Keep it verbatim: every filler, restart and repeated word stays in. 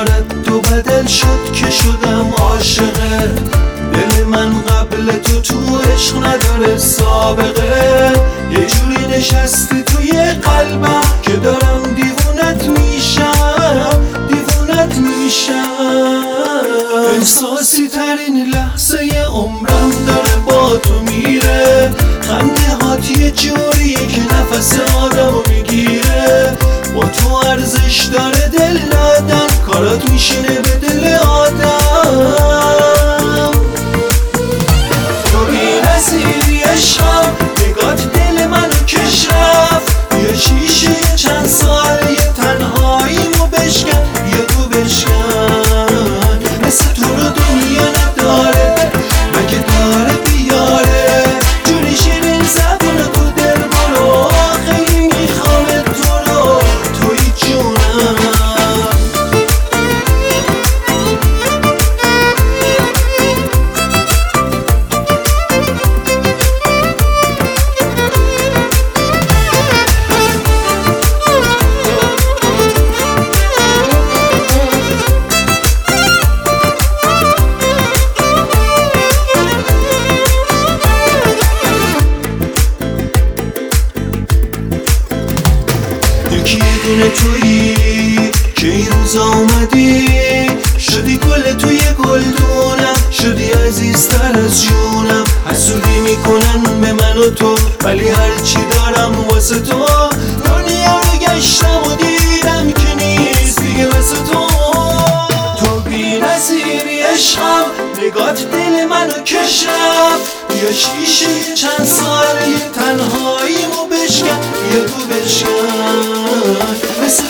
رفتارت تو بدل شد که شدم عاشقه. دل من قبل تو تو عشق نداره سابقه. یه جوری نشستی توی قلبم که دارم دیوونت میشم، دیوونت میشم. احساسی ترین لحظه عمرم داره با تو میره. خنده هات یه جوریه که نفس آدمو میگیره. با تو ارزش داره دل دادن، کارات میشینه به دل آدم. تو بی نظیری عشقم، نگات دل منو کش رفت. یه شیشه چند سال یه تنهاییمو بشکن، بیا تو بشکن. مثل تو رو دنیا نداره، مگه داره بیاره. جوری شیرین زبون تو دل برو، خیلی میخوام تو رو، توی جونم. یکی دونه تویی که این روز آمدی، شدی گل توی گلدونم، شدی عزیزتر از جونم. حسودی میکنن به من و تو، ولی هرچی دارم واسه تو. دنیا رو گشتم و دیدم که نیست دیگه واسه تو. تو بی نظیری عشقم، نگات دل منو کش رفت. بیا شیشه چند سال یه تنهاییمو بشکن، بیا تو بشکن. مثل